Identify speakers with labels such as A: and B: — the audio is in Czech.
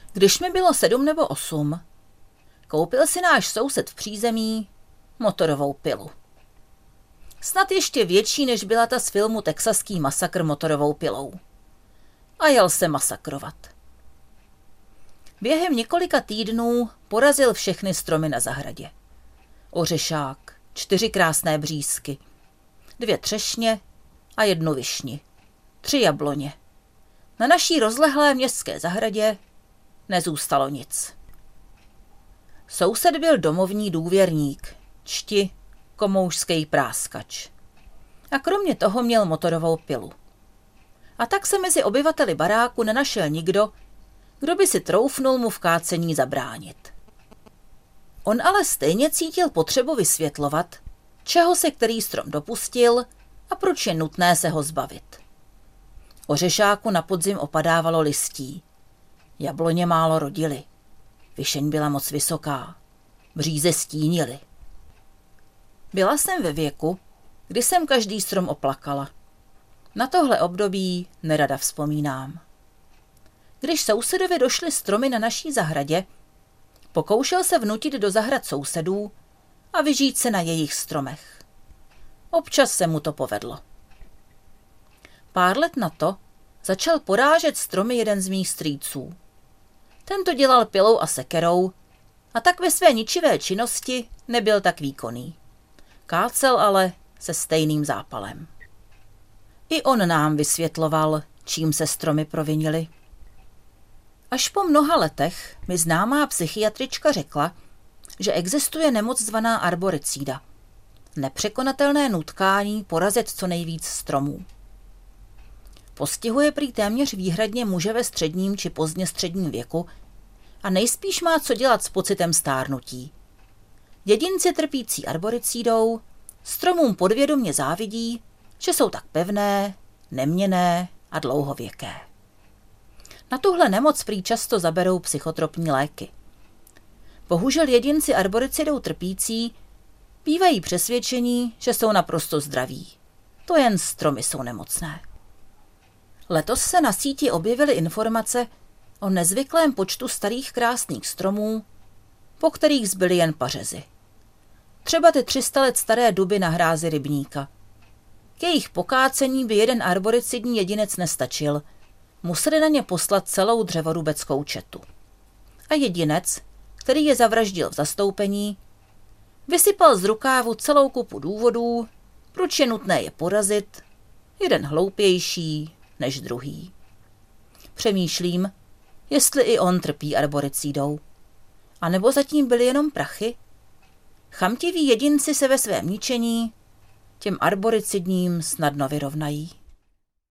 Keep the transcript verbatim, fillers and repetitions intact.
A: Když mi bylo sedm nebo osm, koupil si náš soused v přízemí motorovou pilu. Snad ještě větší, než byla ta z filmu Texaský masakr motorovou pilou. A jel se masakrovat. Během několika týdnů porazil všechny stromy na zahradě. Ořešák, čtyři krásné břízky, dvě třešně a jednu višni, tři jabloně. Na naší rozlehlé městské zahradě nezůstalo nic. Soused byl domovní důvěrník, čti, komoušský práskač. A kromě toho měl motorovou pilu. A tak se mezi obyvateli baráku nenašel nikdo, kdo by si troufnul mu v kácení zabránit. On ale stejně cítil potřebu vysvětlovat, čeho se který strom dopustil a proč je nutné se ho zbavit. Ořešáku na podzim opadávalo listí. Jabloně málo rodily. Višeň byla moc vysoká. Bříze stínily. Byla jsem ve věku, kdy jsem každý strom oplakala. Na tohle období nerada vzpomínám. Když sousedovi došly stromy na naší zahradě, pokoušel se vnutit do zahrad sousedů a vyžít se na jejich stromech. Občas se mu to povedlo. Pár let na to začal porážet stromy jeden z mých strýců. Ten to dělal pilou a sekerou a tak ve své ničivé činnosti nebyl tak výkonný. Kácel ale se stejným zápalem. I on nám vysvětloval, čím se stromy provinily. Až po mnoha letech mi známá psychiatrička řekla, že existuje nemoc zvaná arboricída. Nepřekonatelné nutkání porazit co nejvíc stromů. Postihuje prý téměř výhradně muže ve středním či pozdně středním věku a nejspíš má co dělat s pocitem stárnutí. Jedinci trpící arboricídou stromům podvědomě závidí, že jsou tak pevné, neměnné a dlouhověké. Na tuhle nemoc prý často zaberou psychotropní léky. Bohužel jedinci arboricidou trpící bývají přesvědčení, že jsou naprosto zdraví. To jen stromy jsou nemocné. Letos se na síti objevily informace o nezvyklém počtu starých krásných stromů, po kterých zbyly jen pařezy. Třeba ty tři sta let staré duby na hrázi rybníka. K jejich pokácení by jeden arboricidní jedinec nestačil, museli na ně poslat celou dřevorubeckou četu. A jedinec, který je zavraždil v zastoupení, vysypal z rukávu celou kupu důvodů, proč je nutné je porazit, jeden hloupější než druhý. Přemýšlím, jestli i on trpí arboricídou. A nebo zatím byly jenom prachy? Chamtiví jedinci se ve svém ničení těm arboricidním snadno vyrovnají.